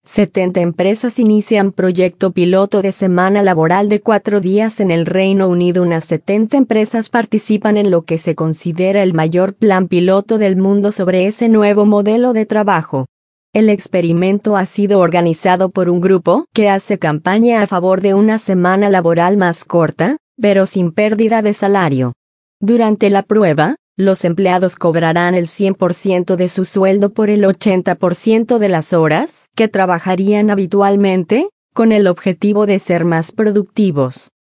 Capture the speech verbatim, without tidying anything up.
setenta empresas inician proyecto piloto de semana laboral de cuatro días en el Reino Unido. Unas setenta empresas participan en lo que se considera el mayor plan piloto del mundo sobre ese nuevo modelo de trabajo. El experimento ha sido organizado por un grupo que hace campaña a favor de una semana laboral más corta, pero sin pérdida de salario. Durante la prueba, los empleados cobrarán el cien por ciento de su sueldo por el ochenta por ciento de las horas que trabajarían habitualmente, con el objetivo de ser más productivos.